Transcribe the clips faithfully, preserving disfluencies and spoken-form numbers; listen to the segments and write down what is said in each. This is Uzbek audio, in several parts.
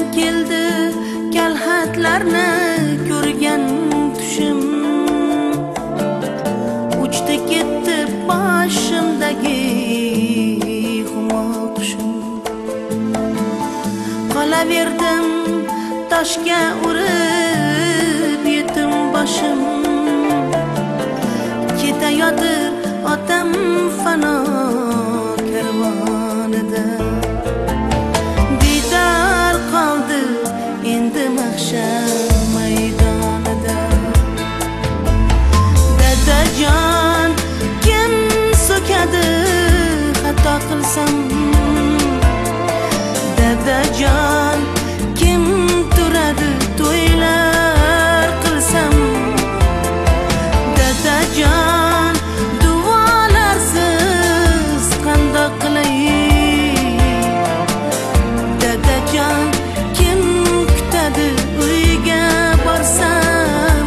keldi kalxatlarni ko'rgan tushim, uchdi ketdi boshimdagi humo qushim. Qolaverdim toshga urib yetim boshim, ketayotir otam fano karvonida. Didor qoldi endi mahshar maydonida. Dadajon kim so'kadi xato qilsam, dadajon kim turadi to'ylar qilsam, dadajon duolarsiz qandoq qilay, dadajon kim kutadi uyga borsam.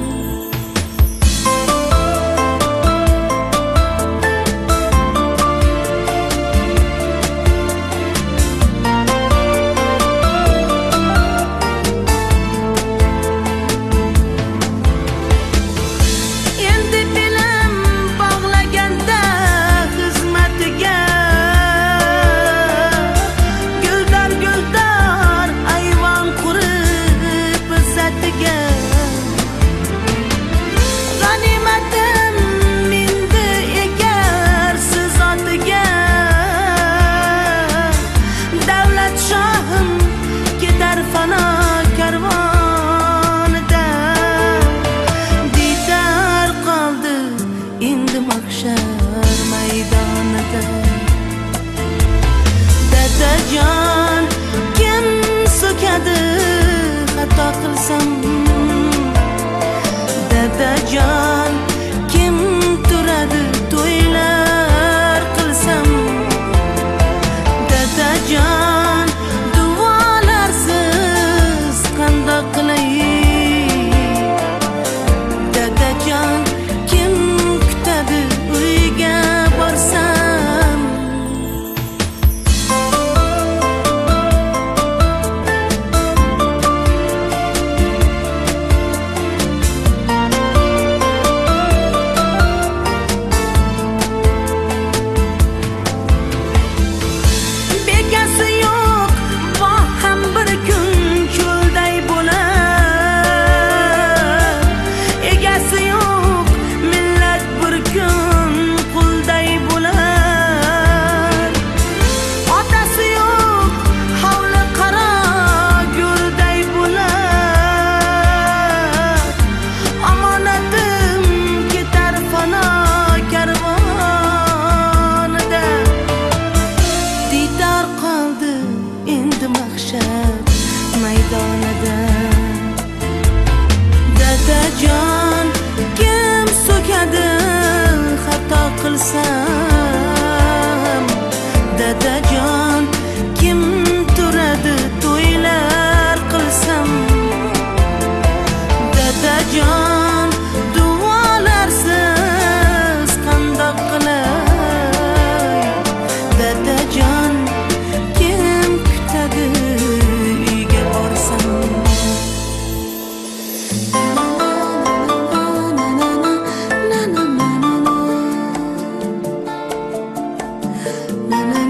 Dadajon kim so'kadi xato qilsam, dadajon kim turadi to'ylar qilsam, dadajon duolarsiz qandoq qilay, dadajon kim kutadi uyga borsam. Dadajon kim so'kadi xato qilsam, dadajon kim turadi to'ylar qilsam, dadajon duolarsiz qandoq qilay, dadajon kim kutadi uyga borsam. Na na